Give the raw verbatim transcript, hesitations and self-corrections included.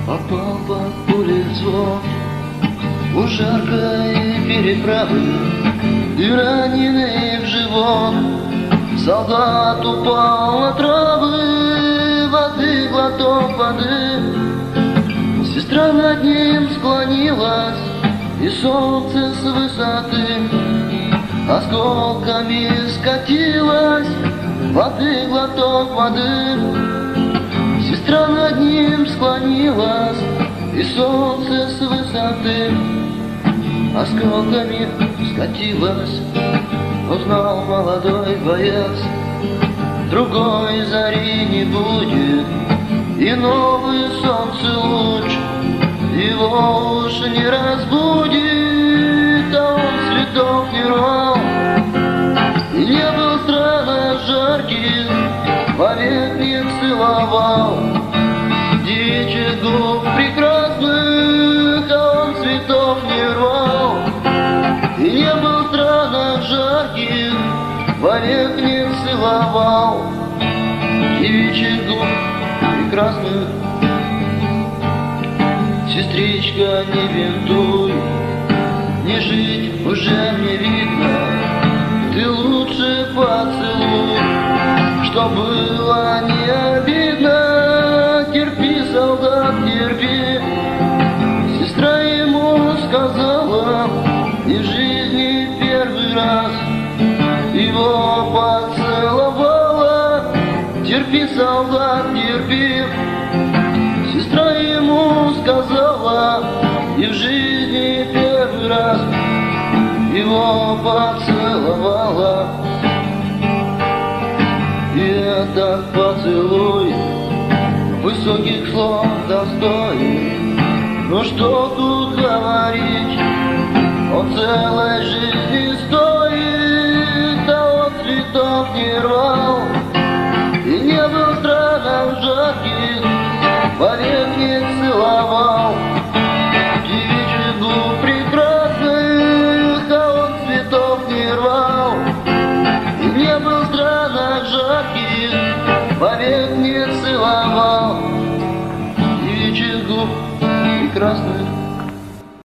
Попал под пули взвод у жаркой переправы, и раненый в живот солдат упал на травы. Воды, глоток воды, сестра над ним склонилась, и солнце с высоты осколками скатилось. Воды, глоток воды, сестра над ним склонилась, и солнце с высоты осколками скатилось. Узнал молодой боец, другой зари не будет, и новый солнце луч его уж не разбудит. А он цветов не рвал и не был странно жарких, вовек не целовал девичьих губ прекрасных. А он цветов не рвал и не был странно жарких, вовек не целовал девичьих губ прекрасных. Сестричка, не бинтуй, не жить уже мне видно, ты лучше поцелуй, что было не обидно. Терпи, солдат, терпи, сестра ему сказала, и в жизни первый раз его поцеловала. Терпи, солдат, терпи, сестра ему сказала, и в жизни первый раз его поцеловала. И этот поцелуй высоких слов достоин, но что тут говорить, он целой жизни стоит. А он цветов не рвал и не был странно жарких, вовек не целовал девичьих губ прекрасных. А он цветов не рвал и не был странно жарких, вовек не целовал девичьих губ прекрасных.